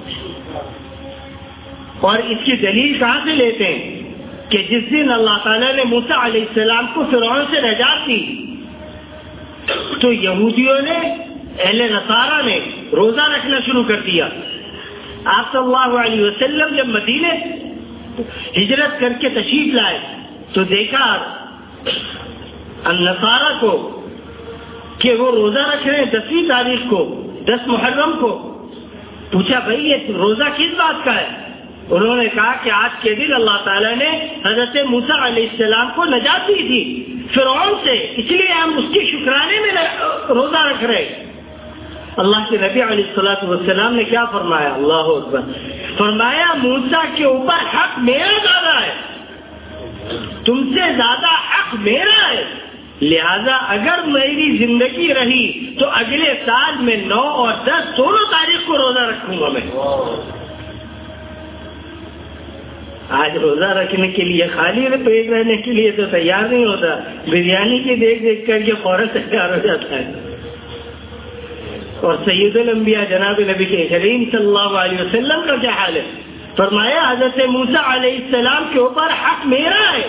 اور اس کی دلیل کہاں سے لیتے ہیں کہ جس دن اللہ تعالیٰ نے موسیٰ علیہ السلام کو فرعون سے نجات دی تو یہودیوں نے، اہل نصارہ نے روزہ رکھنا شروع کر دیا. آپ صلی اللہ علیہ وسلم جب مدینے ہجرت کر کے تشریف لائے تو دیکھا النصارہ کو کہ وہ روزہ رکھ رہے ہیں 10ویں تاریخ کو، 10 محرم کو. پوچھا بھائی یہ روزہ کس بات کا ہے؟ انہوں نے کہا کہ آج کے دن اللہ تعالیٰ نے حضرت موسیٰ علیہ السلام کو نجات دی تھی فرعون سے، اس لیے ہم اس کے شکرانے میں روزہ رکھ رہے. اللہ کے نبی علیہ الصلوۃ والسلام نے کیا فرمایا؟ اللہ اکبر. فرمایا موسیٰ کے اوپر حق میرا زیادہ ہے، تم سے زیادہ حق میرا ہے، لہذا اگر میری زندگی رہی تو اگلے سال میں 9 اور 10 دونوں تاریخ کو روزہ رکھوں گا. میں آج روزہ رکھنے کے لیے خالی پیٹ رہنے کے لیے تو تیار نہیں ہوتا، بریانی کی دیکھ دیکھ کر کے فوراً تیار ہو جاتا ہے. اور سید الانبیاء جناب نبی کریم صلی اللہ علیہ وسلم کا کیا حال ہے؟ فرمایا حضرت موسیٰ علیہ السلام کے اوپر حق میرا ہے.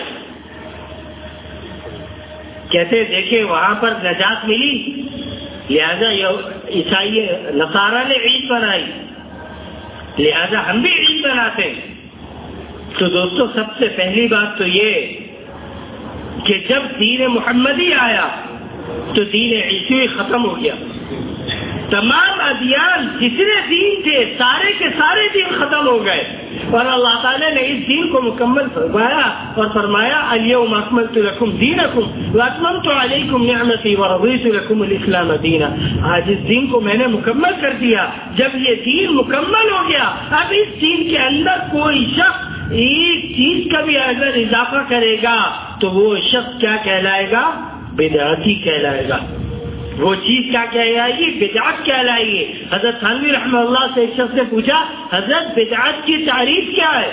کہتے دیکھیں وہاں پر نجات ملی، لہذا عیسائی نصارہ نے عید منائی، لہذا ہم بھی عید مناتے ہیں. تو دوستو سب سے پہلی بات تو یہ کہ جب دین محمدی آیا تو دین عیسوی ختم ہو گیا. تمام ادیان جتنے دین تھے سارے کے سارے دین ختم ہو گئے، اور اللہ تعالیٰ نے اس دین کو مکمل فرمایا اور فرمایا الیوم اکملت لکم دینکم واتممت علیکم نعمتی ورضیت لکم الاسلام دینا. آج اس دین کو میں نے مکمل کر دیا. جب یہ دین مکمل ہو گیا اب اس دین کے اندر کوئی شخص ایک چیز کا بھی اگر اضافہ کرے گا تو وہ شخص کیا کہلائے گا؟ بدعتی کہلائے گا. وہ چیز کیا کہلائے گی؟ بدعت کہلائے گی. حضرت تھانوی رحمہ اللہ سے ایک شخص نے پوچھا حضرت بدعت کی تعریف کیا ہے؟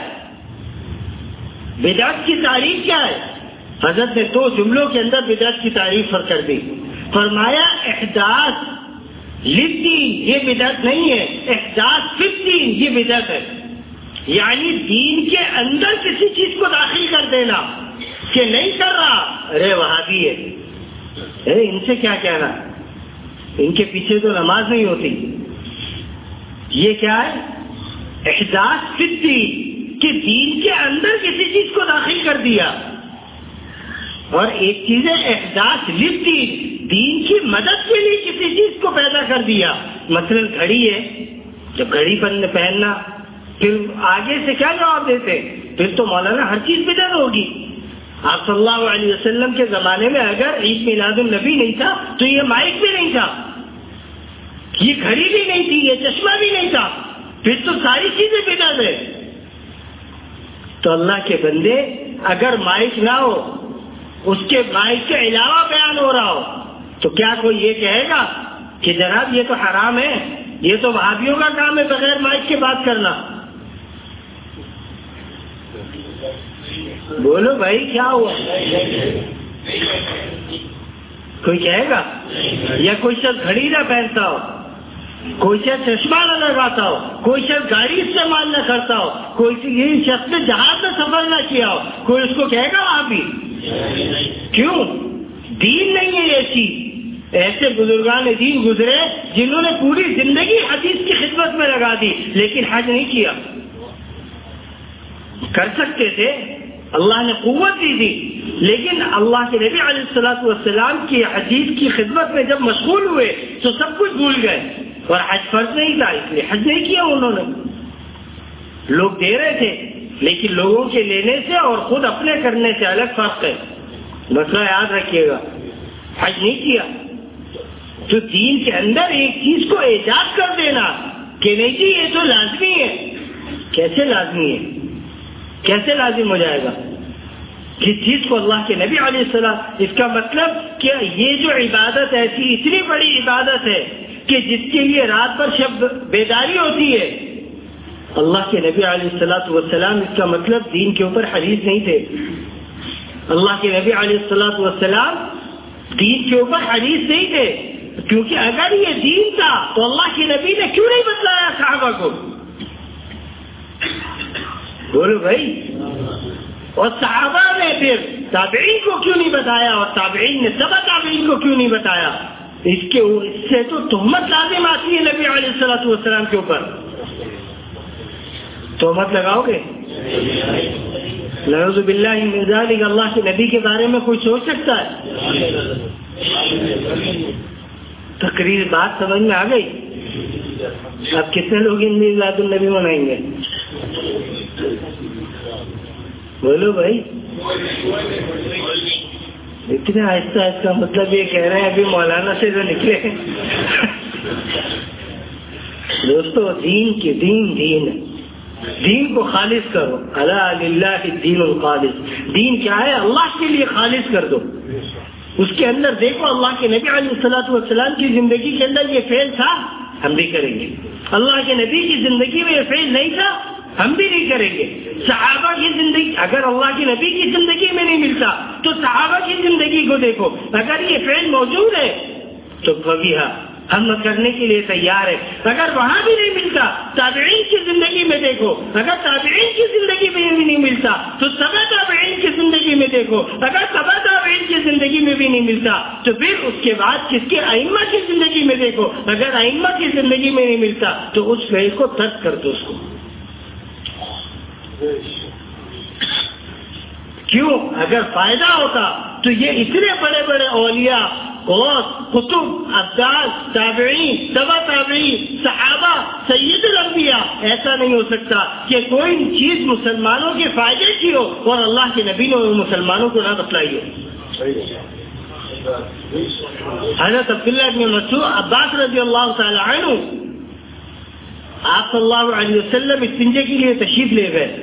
بدعت کی تعریف کیا ہے؟ حضرت نے 2 جملوں کے اندر بدعت کی تعریف کر دی. فرمایا احداث للدین یہ بدعت نہیں ہے، احداث فی الدین یہ بدعت ہے. یعنی دین کے اندر کسی چیز کو داخل کر دینا کہ نہیں کر رہا ارے وہابی ہے، ارے ان سے کیا کہنا، ان کے پیچھے تو نماز نہیں ہوتی. یہ کیا ہے؟ احداث فی الدین کہ دین کے اندر کسی چیز کو داخل کر دیا. اور ایک چیز ہے احداث للدین، دین کی مدد کے لیے کسی چیز کو پیدا کر دیا. مثلا گھڑی ہے تو گھڑی پہننا، پھر آگے سے کیا جواب دیتے؟ پھر تو مولانا ہر چیز بدعت ہوگی. آپ صلی اللہ علیہ وسلم کے زمانے میں اگر عید میلاد النبی نہیں تھا تو یہ مائک بھی نہیں تھا، یہ گھڑی بھی نہیں تھی، یہ چشمہ بھی نہیں تھا، پھر تو ساری چیزیں بدعت ہے. تو اللہ کے بندے اگر مائک نہ ہو، اس کے مائک کے علاوہ بیان ہو رہا ہو تو کیا کوئی یہ کہے گا کہ جناب یہ تو حرام ہے، یہ تو وہابیوں کا کام ہے بغیر مائک کے بات کرنا؟ بولو بھائی کیا ہوا؟ کوئی کہے گا؟ یا کوئی شخص گھڑی نہ پہنتا ہو، کوئی شخص چشمہ نہ لگاتا ہو، کوئی شخص گاڑی استعمال نہ کرتا ہو، کوئی شخص نے جہاز میں سفر نہ کیا ہو، کوئی اس کو کہے گا وہابی؟ کیوں؟ دین نہیں ہے یہ چیز. ایسے بزرگان دین گزرے جنہوں نے پوری زندگی حدیث کی خدمت میں لگا دی لیکن حج نہیں کیا. کر سکتے تھے، اللہ نے قوت دی تھی، لیکن اللہ کے نبی علیہ الصلوۃ والسلام کی حدیث کی خدمت میں جب مشغول ہوئے تو سب کچھ بھول گئے، اور حج فرض نہیں تھا اس لیے حج نہیں کیا انہوں نے. لوگ دے رہے تھے لیکن لوگوں کے لینے سے اور خود اپنے کرنے سے الگ فرق ہے. مسئلہ یاد رکھیے گا. حج نہیں کیا تو دین کے اندر ایک چیز کو ایجاد کر دینا کہ نہیں جی یہ تو لازمی ہے. کیسے لازمی ہے؟ کیسے لازم ہو جائے گا؟ جس چیز کو اللہ کے نبی علیہ السلام، اس کا مطلب کہ یہ جو عبادت ایسی اتنی بڑی عبادت ہے کہ جس کے لیے رات بھر شب بیداری ہوتی ہے، اللہ کے نبی علیہ الصلوۃ والسلام اس کا مطلب دین کے اوپر حریص نہیں تھے. اللہ کے نبی علیہ الصلوۃ والسلام دین کے اوپر حریص نہیں تھے، کیونکہ اگر یہ دین تھا تو اللہ کے نبی نے کیوں نہیں بتلایا صحابہ کو؟ بولو بھائی. اور صحابہ نے پھر تابعین کو کیوں نہیں بتایا، اور تابعین نے تبع تابعین کو کیوں نہیں بتایا؟ اس سے تو تہمت لازم آتی ہے نبی علیہ الصلوۃ والسلام کے اوپر. تہمت لگاؤ گے؟ نعوذ باللہ من ذالک. اللہ کے نبی کے بارے میں کوئی سوچ سکتا ہے؟ تقریر بات سمجھ میں آ گئی؟ اب کتنے لوگ ان میلاد النبی منائیں گے؟ بولو بھائی. اتنے آہستہ آہستہ مطلب یہ کہہ رہے ہیں ابھی مولانا سے جو نکلے. دوستو دین کے دین ہے. دین کو خالص کرو. الا للہ الدین الخالص. دین کیا ہے؟ اللہ کے لیے خالص کر دو. اس کے اندر دیکھو اللہ کے نبی علیہ الصلوۃ والسلام کی زندگی کے اندر یہ فعل تھا، ہم بھی کریں گے. اللہ کے نبی کی زندگی میں یہ فعل نہیں تھا، ہم بھی نہیں کریں گے. صحابہ کی زندگی، اگر اللہ کے نبی کی زندگی میں نہیں ملتا تو صحابہ کی زندگی کو دیکھو. اگر یہ فعل موجود ہے تو فبیہا، ہم کرنے کے لیے تیار ہے. اگر وہاں بھی نہیں ملتا، تابعین کی زندگی میں دیکھو. اگر تابعین کی زندگی میں بھی نہیں ملتا تو تبع تابعین کی زندگی میں دیکھو. اگر تبع تابعین کی زندگی میں بھی نہیں ملتا تو پھر اس کے بعد کس کے؟ ائمہ کی زندگی میں دیکھو. اگر ائمہ کی زندگی میں نہیں ملتا تو اس فعل کو ترک کر دو. اس کو کیوں؟ اگر فائدہ ہوتا تو یہ اتنے بڑے بڑے اولیاء، غوث، قطب، ابدال، تابعین، تبع تابعین، صحابہ، سید الانبیاء، ایسا نہیں ہو سکتا کہ کوئی چیز مسلمانوں کے فائدے کی ہو اور اللہ کے نبی نے مسلمانوں کو نہ بتلائی ہو. حضرت عبداللہ بن مسعود عباس رضی اللہ تعالی عنہ، آپ صلی اللہ علیہ وسلم استنجے کے لیے تشریف لے گئے.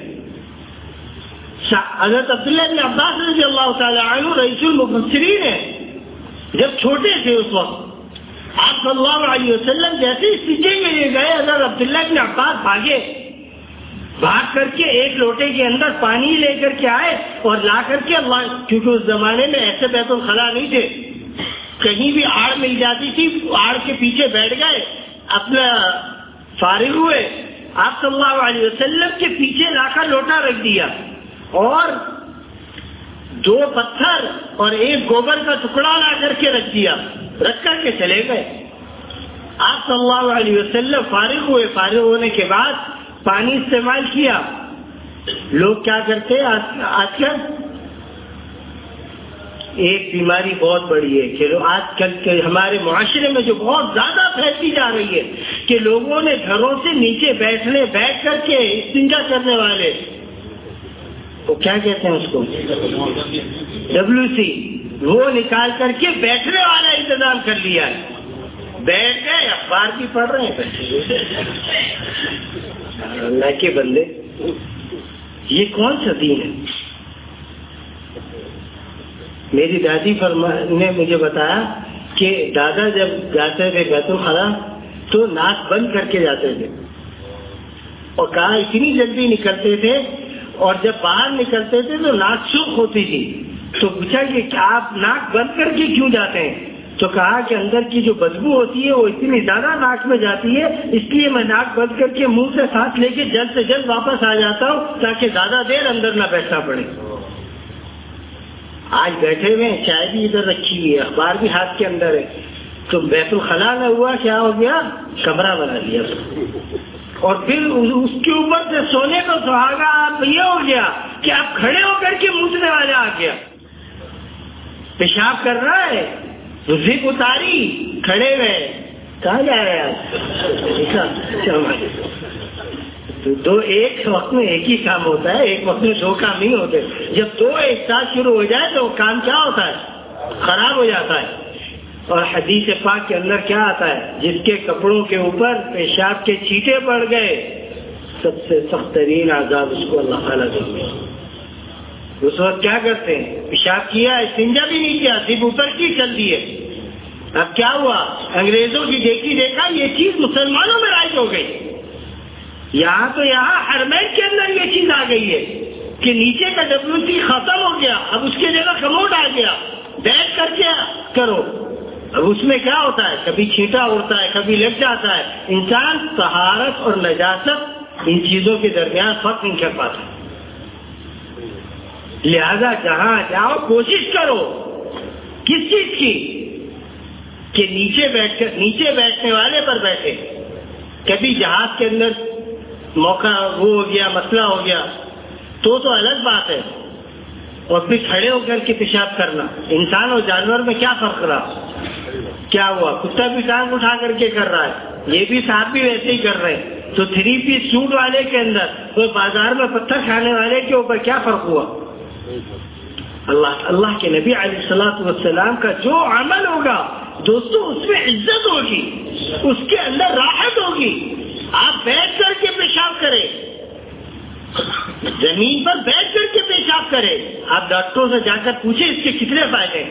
حضرت عبداللہ بن عباس رضی اللہ تعالی عنہ رئیس المفسرین ہیں. جب چھوٹے تھے اس وقت آپ صلی اللہ علیہ وسلم جیسے استنجے کے لیے گئے، حضرت عبداللہ بن عباس بھاگ کر کے ایک لوٹے کے اندر پانی لے کر کے آئے اور لا کر کے اللہ، کیونکہ اس زمانے میں ایسے بیت الخلا نہیں تھے، کہیں بھی آڑ مل جاتی تھی، آڑ کے پیچھے بیٹھ گئے، اپنا فارغ ہوئے. آپ صلی اللہ علیہ وسلم کے پیچھے لا کر لوٹا رکھ دیا اور 2 پتھر اور ایک گوبر کا ٹکڑا لا کر کے رکھ دیا، رکھ کر کے چلے گئے. آپ صلی اللہ علیہ وسلم فارغ ہوئے. فارغ ہونے کے بعد پانی استعمال کیا. لوگ کیا کرتے ہیں آج کل؟ ایک بیماری بہت بڑی ہے کہ آج کل کے ہمارے معاشرے میں جو بہت زیادہ پھیلتی جا رہی ہے کہ لوگوں نے گھروں سے نیچے بیٹھ کر کے استنجا کرنے والے، وہ کیا کہتے ہیں اس کو، WC، وہ نکال کر کے بیٹھنے والا انتظام کر لیا ہے. بیٹھ گئے، اخبار بھی پڑھ رہے ہیں. اللہ کے بندے، یہ کون سا دین ہے؟ میری دادی نے مجھے بتایا کہ دادا جب جاتے تھے بیت الخلا تو ناک بند کر کے جاتے تھے، اور کہا اتنی جلدی نکلتے تھے اور جب باہر نکلتے تھے تو ناک سرخ ہوتی تھی. تو پوچھا کہ کیا آپ ناک بند کر کے کیوں جاتے ہیں؟ تو کہا کہ اندر کی جو بدبو ہوتی ہے وہ اتنی زیادہ ناک میں جاتی ہے، اس لیے میں ناک بند کر کے منہ سے سانس لے کے جلد سے جلد واپس آ جاتا ہوں تاکہ زیادہ دیر اندر نہ بیٹھنا پڑے. آج بیٹھے ہوئے چائے بھی ادھر رکھی ہوئی ہے، اخبار بھی ہاتھ کے اندر ہے، تو بیت الخلاء میں ہوا کیا ہو گیا، کمرہ بنا لیا اور پھر اس کے اوپر سے سونے کو سہاگا آپ یہ ہو گیا کہ آپ کھڑے ہو کر کے موچنے والے آ گیا، پیشاب کر رہا ہے، زپ اتاری، کھڑے ہوئے، کہاں جا رہے ہیں آپ؟ دو ایک وقت میں ایک ہی کام ہوتا ہے، ایک وقت میں دو کام نہیں ہوتے. جب دو ایک ساتھ شروع ہو جائے تو کام کیا ہوتا ہے، خراب ہو جاتا ہے. اور حدیث پاک کے اندر کیا آتا ہے، جس کے کپڑوں کے اوپر پیشاب کے چیٹے پڑ گئے سب سے سخت ترین عذاب اس کو اللہ تعالیٰ دیں گے. اس وقت کیا کرتے ہیں، پیشاب کیا، استنجا بھی نہیں کیا، صرف اوپر کی چل دی ہے. اب کیا ہوا، انگریزوں کی دیکھا یہ چیز مسلمانوں میں رائج ہو گئی. یہاں تو یہاں حرمین کے اندر یہ چیز آ گئی ہے کہ نیچے کا WC ختم ہو گیا، اب اس کے جگہ کموڈ آ گیا، بیٹھ کر کے کرو. اب اس میں کیا ہوتا ہے، کبھی چھینٹا اڑتا ہے، کبھی لگ جاتا ہے. انسان طہارت اور نجاست ان چیزوں کے درمیان فرق نہیں کر پاتا. لہذا جہاں جاؤ کوشش کرو کس چیز کی کہ نیچے بیٹھنے والے پر بیٹھے. کبھی جہاز کے اندر موقع وہ ہو گیا، مسئلہ ہو گیا تو الگ بات ہے. اور پھر کھڑے ہو کر کے پیشاب کرنا، انسان اور جانور میں کیا فرق رہا، کیا ہوا، کتا بھی ٹانگ اٹھا کر کے کر رہا ہے، یہ بھی صاحب بھی ویسے ہی کر رہے ہیں. تو 3 پیس سوٹ والے کے اندر وہ بازار میں پتھر کھانے والے کے اوپر کیا فرق ہوا. اللہ کے نبی علیہ الصلوۃ والسلام کا جو عمل ہوگا دوستو اس میں عزت ہوگی، اس کے اندر راحت ہوگی. آپ بیٹھ کر کے پیشاب کریں، زمین پر بیٹھ کر کے پیشاب کریں. آپ ڈاکٹروں سے جا کر پوچھیں اس کے کتنے فائدے.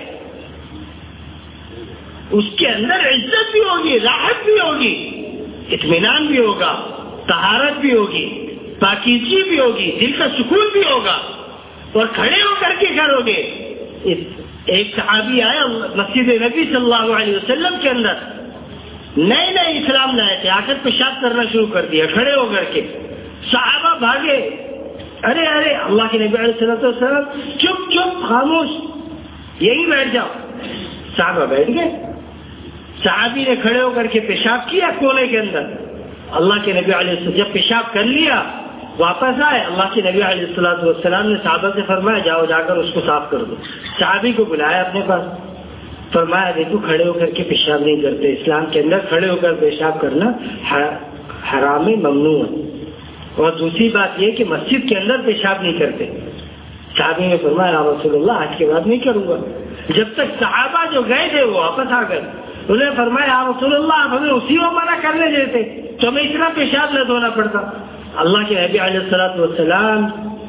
اس کے اندر عزت بھی ہوگی، راحت بھی ہوگی، اطمینان بھی ہوگا، طہارت بھی ہوگی، پاکیزگی بھی ہوگی، دل کا سکون بھی ہوگا. اور کھڑے ہو کر کے کرو گے. ایک صحابی آیا مسجد نبی صلی اللہ علیہ وسلم کے اندر، نئے اسلام لائے تھے، آ کر پیشاب کرنا شروع کر دیا کھڑے ہو کر کے. صحابہ بھاگے، ارے اللہ کے نبی علیہ السلام چپ خاموش، یہی بیٹھ جاؤ. صحابہ بیٹھ گئے. صحابی نے کھڑے ہو کر کے پیشاب کیا کونے کے اندر. اللہ کے نبی علیہ السلام جب پیشاب کر لیا واپس آئے، اللہ کے نبی علیہ السلام نے صحابہ سے فرمایا جاؤ جا کر اس کو صاف کر دو. صحابی کو بلایا اپنے پاس، فرمایا دیکھو کھڑے ہو کر کے پیشاب نہیں کرتے، اسلام کے اندر کھڑے ہو کر پیشاب کرنا حرام ممنوع ہے. اور دوسری بات یہ کہ مسجد کے اندر پیشاب نہیں کرتے. صحابی نے فرمایا یا رسول اللہ آج کے بعد نہیں کروں گا. جب تک صحابہ جو گئے تھے وہ واپس آ گئے. انہوں نے فرمایا یا رسول اللہ آپ ہمیں اسی کو منع کرنے دیتے تو ہمیں اتنا پیشاب نہ دھونا پڑتا. اللہ کے نبی علیہ الصلوۃ والسلام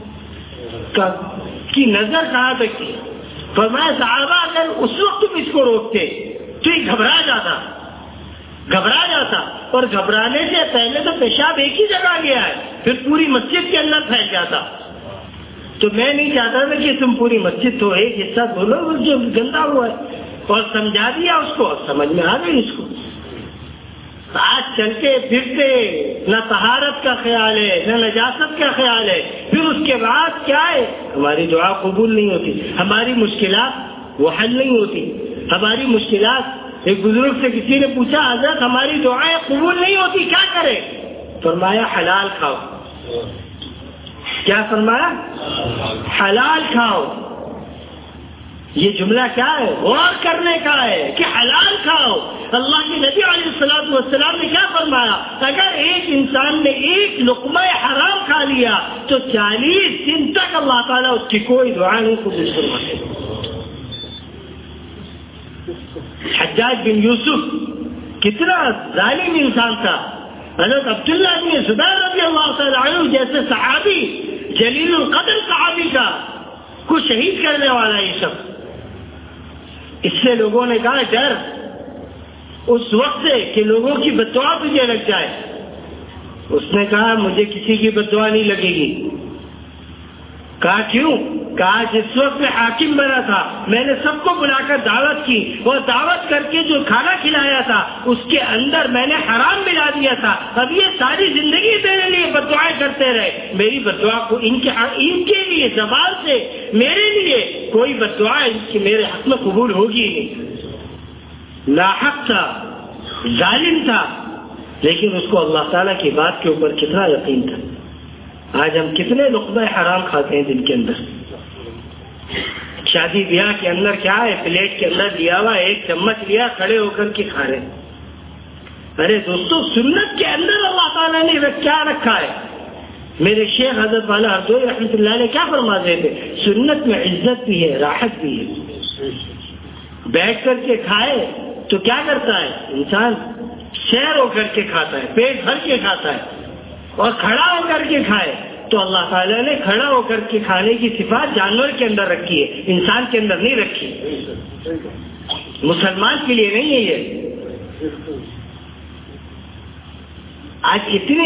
کی نظر کہاں تک تھی، فرمایا صحابہ اگر اس وقت تم اس کو روکتے تو یہ گھبرا جاتا اور گھبرانے سے پہلے تو پیشاب ایک ہی جگہ گیا ہے، پھر پوری مسجد کے اندر پھیل جاتا. تو میں نہیں چاہتا تھا کہ تم پوری مسجد تو ایک حصہ دھولو جو گندا ہوا ہے. اور سمجھا دیا اس کو، سمجھ میں آ گئی اس کو. آج چلتے پھرتے نہ طہارت کا خیال ہے نہ نجاست کا خیال ہے. پھر اس کے بعد کیا ہے، ہماری دعا قبول نہیں ہوتی، ہماری مشکلات وہ حل نہیں ہوتی. ہماری مشکلات، ایک بزرگ سے کسی نے پوچھا حضرت ہماری دعائیں قبول نہیں ہوتی کیا کرے، فرمایا حلال کھاؤ. کیا فرمایا، حلال کھاؤ. یہ جملہ کیا ہے، غور کرنے کا ہے کہ حلال کھاؤ. اللہ کے نبی علیہ الصلوۃ والسلام نے کیا فرمایا، اگر ایک انسان نے ایک لقمہ حرام کھا لیا تو 40 دن تک اللہ تعالیٰ اس کی کوئی دعا نہیں قبول فرماتے. حجاج بن یوسف کتنا ظالم انسان تھا. حضرت عبداللہ بن زبیر رضی اللہ تعالیٰ عنہ جیسے صحابی، جلیل القدر صحابی کا کو شہید کرنے والا یہ شخص. اس سے لوگوں نے کہا ڈر اس وقت سے کہ لوگوں کی بددعا تجھے لگ جائے. اس نے کہا مجھے کسی کی بددعا نہیں لگے گی. کہا کیوں؟ کاش اس وقت میں حاکم بنا تھا، میں نے سب کو بلا کر دعوت کی، اور دعوت کر کے جو کھانا کھلایا تھا اس کے اندر میں نے حرام ملا دیا تھا، اب یہ ساری زندگی میرے لیے بد دعائیں کرتے رہے، میری بد دعا کو ان کے لیے زبان سے میرے لیے کوئی بد دعا میرے حق میں قبول ہوگی نہیں۔ ناحق تھا، ظالم تھا، لیکن اس کو اللہ تعالیٰ کی بات کے اوپر کتنا یقین تھا۔ آج ہم کتنے لقمہ حرام کھاتے ہیں دن کے اندر۔ شادی بیاہ کے اندر کیا ہے، پلیٹ کے اندر لیا ہوا ایک چمچ لیا، کھڑے ہو کر کے کھا رہے۔ ارے دوستو، سنت کے اندر اللہ تعالیٰ نے کیا رکھا ہے؟ میرے شیخ حضرت والا ہردوئی رحمۃ اللہ علیہ کیا فرماتے تھے؟ سنت میں عزت بھی ہے، راحت بھی ہے۔ بیٹھ کر کے کھائے تو کیا کرتا ہے انسان؟ سیر ہو کر کے کھاتا ہے، پیٹ بھر کے کھاتا ہے، اور کھڑا ہو کر کے کھائے تو اللہ تعالیٰ نے کھڑا ہو کر کے کھانے کی صفات جانور کے اندر رکھی ہے، انسان کے اندر نہیں رکھی، مسلمان کے لیے نہیں ہے یہ۔ آج اتنی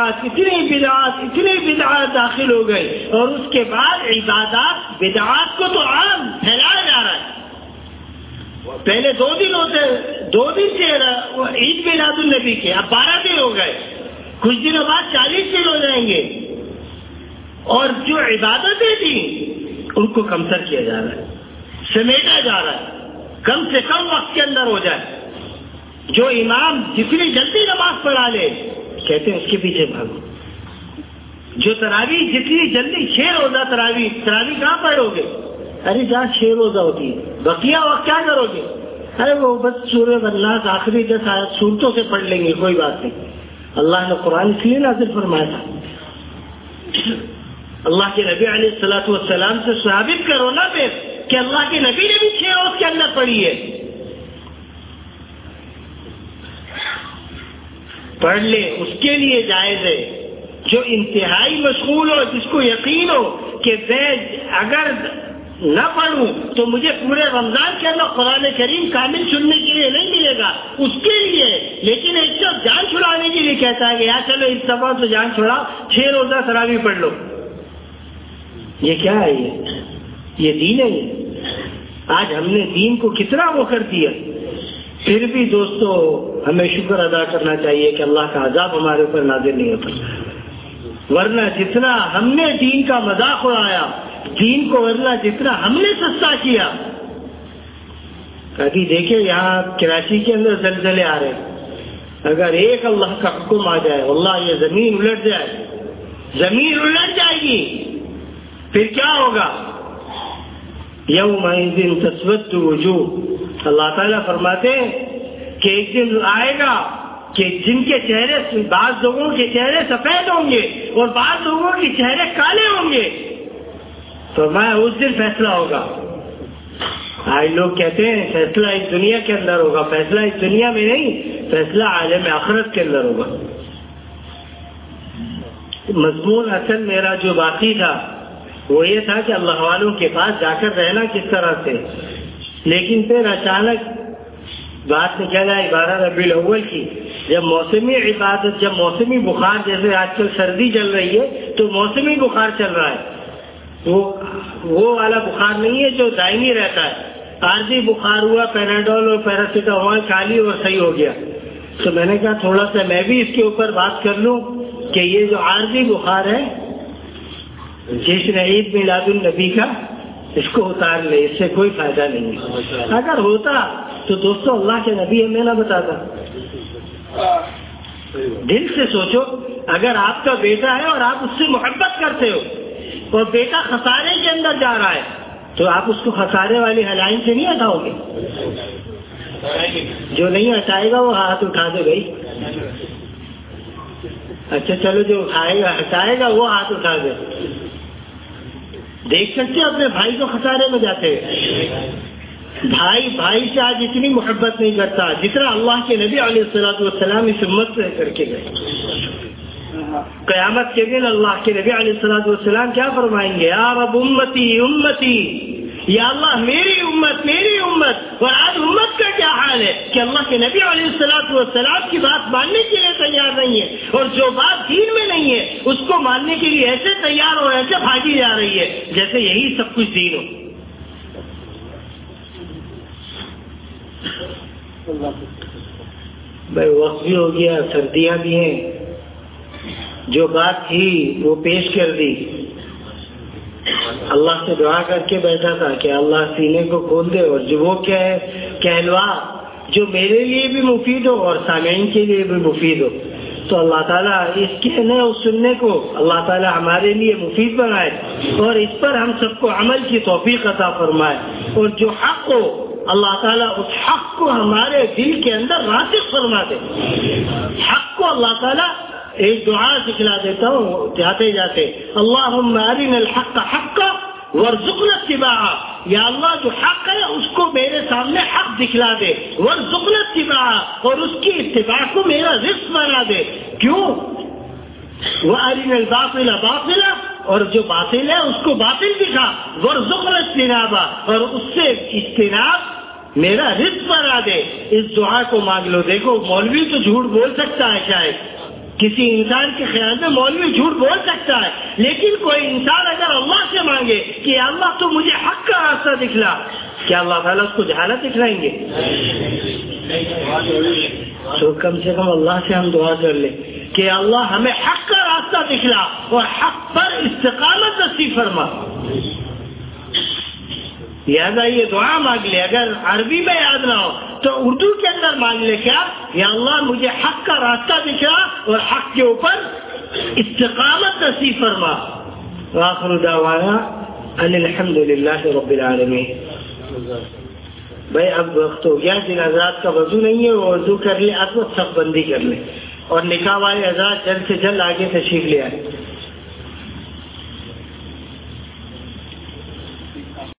بدعات داخل ہو گئی، اور اس کے بعد عبادات بدعات کو تو عام پھیلایا جا رہا ہے۔ پہلے 2 دن ہوتے، 2 دن سے عید میلاد النبی کے، اب 12 دن ہو گئے، کچھ دنوں بعد 40 دن ہو جائیں گے، اور جو عبادتیں تھیں ان کو کمتر کیا جا رہا ہے، سمیٹا جا رہا ہے، کم سے کم وقت کے اندر ہو جائے۔ جو امام جتنی جلدی نماز پڑھا لے کہتے ہیں اس کے پیچھے بھاگو۔ جو تراویح جتنی جلدی 6 روزہ تراویح کہاں پڑھو گے؟ ارے جہاں 6 روزہ ہوتی ہے، بقیہ وقت کیا کرو گے؟ ارے وہ بس سورہ الناس آخری 10 آیت سورتوں سے پڑھ لیں گے، کوئی بات نہیں۔ اللہ نے قرآن اس لیے نازل فرمایا تھا۔ اللہ کے نبی علیہ الصلوۃ والسلام سے ثابت کرو نا پھر کہ اللہ کے نبی نے بھی 6 روز کے اندر پڑھی ہے۔ پڑھ لے، اس کے لیے جائز ہے۔ جو انتہائی مشغول ہو، جس کو یقین ہو کہ میں اگر نہ پڑھوں تو مجھے پورے رمضان کے اندر قرآن کریم کامل سننے کے لیے نہیں ملے گا، اس کے لیے۔ لیکن ایک شخص جان چھڑانے کے لیے کہتا ہے کہ یار چلو اس دفعہ تو جان چھڑا، 6 روزہ تراویح پڑھ لو۔ یہ کیا ہے؟ یہ دین ہے؟ یہ آج ہم نے دین کو کتنا وہ کر دیا۔ پھر بھی دوستو ہمیں شکر ادا کرنا چاہیے کہ اللہ کا عذاب ہمارے اوپر نازل نہیں ہوتا، ورنہ جتنا ہم نے دین کا مذاق اڑایا، دین کو ورنہ جتنا ہم نے سستا کیا۔ ابھی دیکھیں یہاں کراچی کے اندر زلزلے آ رہے ہیں، اگر ایک اللہ کا حکم آ جائے، واللہ یہ زمین الٹ جائے، زمین الٹ جائے گی، پھر کیا ہوگا؟ یومئذ تسود وجوہ، اللہ تعالیٰ فرماتے ہیں کہ ایک دن آئے گا کہ جن کے چہرے، بعض لوگوں کے چہرے سفید ہوں گے اور بعض لوگوں کے چہرے کالے ہوں گے، فرمایا اس دن فیصلہ ہوگا۔ آج لوگ کہتے ہیں فیصلہ اس دنیا کے اندر ہوگا، فیصلہ اس دنیا میں نہیں، فیصلہ عالم آخرت کے اندر ہوگا۔ مضمون اصل میرا جو باقی تھا وہ یہ تھا کہ اللہ والوں کے پاس جا کر رہنا کس طرح سے، لیکن پھر اچانک بات نکل آئی 12 ربیع الاول کی، جب موسمی عبادت، جب موسمی بخار، جیسے آج کل سردی چل رہی ہے تو موسمی بخار چل رہا ہے، وہ والا بخار نہیں ہے جو دائمی رہتا ہے، عارضی بخار ہوا، پیناڈول اور پیراسیٹامول کھا لی اور صحیح ہو گیا۔ تو میں نے کہا تھوڑا سا میں بھی اس کے اوپر بات کر لوں کہ یہ جو عارضی بخار ہے، جشن عید میلاد النبی کا، اس کو اتار لے، اس سے کوئی فائدہ نہیں ہے۔ اگر ہوتا تو دوستو اللہ کے نبی ہمیں نہ بتاتا۔ دل سے سوچو، اگر آپ کا بیٹا ہے اور آپ اس سے محبت کرتے ہو اور بیٹا خسارے کے اندر جا رہا ہے تو آپ اس کو خسارے والی ہیلائن سے نہیں ہٹاؤ گے؟ جو نہیں ہٹائے گا وہ ہاتھ اٹھا دے گئی۔ اچھا چلو، جو اٹھائے گا ہٹائے گا وہ ہاتھ اٹھا دے۔ دیکھ سکتے ہو اپنے بھائی کو خسارے میں جاتے ہیں، بھائی سے آج اتنی محبت نہیں کرتا جتنا اللہ کے نبی علیہ الصلوۃ والسلام اس امت سے کر کے گئے۔ قیامت کے دن اللہ کے نبی علیہ الصلوۃ والسلام کیا فرمائیں گے؟ یا رب امتی امتی، یا اللہ میری امت. اور آج امت کا کیا حال ہے کہ اللہ کے نبی علیہ السلام کی بات ماننے کے لیے تیار نہیں ہے, اور جو بات دین میں نہیں ہے اس کو ماننے کے لیے ایسے تیار اور ایسے بھاگی جا رہی ہے جیسے یہی سب کچھ دین ہو. بھائی وقت بھی ہو گیا, سردیاں بھی ہیں, جو بات تھی وہ پیش کر دی. اللہ سے دعا کر کے بیٹھا تھا کہ اللہ سینے کو کھول دے اور جو وہ کیا ہے کہلوا جو میرے لیے بھی مفید ہو اور سامعین کے لیے بھی مفید ہو. تو اللہ تعالیٰ اس کہنے اور سننے کو اللہ تعالیٰ ہمارے لیے مفید بنائے اور اس پر ہم سب کو عمل کی توفیق عطا فرمائے, اور جو حق ہو اللہ تعالیٰ اس حق کو ہمارے دل کے اندر راسخ فرما دے. حق کو اللہ تعالیٰ ایک دعا سکھلا دیتا ہوں جاتے جاتے, اللہم ارنا الحق حقا وارزقنا اتباعہ. یا اللہ جو حق ہے اس کو میرے سامنے حق دکھلا دے, وارزقنا اتباعہ, اور اس کی اتباع کو میرا رزق بنا دے. کیوں؟ وارنا الباطل باطلا, اور جو باطل ہے اس کو باطل دکھا, وارزقنا اجتنابہ, اور اس سے اجتناب میرا رزق بنا دے. اس دعا کو مانگ لو. دیکھو مولوی تو جھوٹ بول سکتا ہے, شاید کسی انسان کے خیال میں مولوی جھوٹ بول سکتا ہے, لیکن کوئی انسان اگر اللہ سے مانگے کہ اللہ تو مجھے حق کا راستہ دکھلا, کیا اللہ تعالیٰ اس کو جہالت دکھلائیں گے؟ تو کم سے کم اللہ سے ہم دعا کر لیں کہ اللہ ہمیں حق کا راستہ دکھلا اور حق پر استقامت نصیب فرما. لہٰذا یہ دعا مانگ لے, اگر عربی میں یاد نہ ہو تو اردو کے اندر مانگ لے, کیا یا اللہ مجھے حق کا راستہ دکھا اور حق کے اوپر استقامت نصیب فرما. وآخر دعوانا ان الحمد للہ رب العالمین. بھائی اب وقت ہو گیا, جن حضرات کا وضو نہیں ہے وہ وضو کر لے, اب صف بندی کر لے, اور نکاح والے حضرات جلد سے جلد آگے تشریف لے آئے.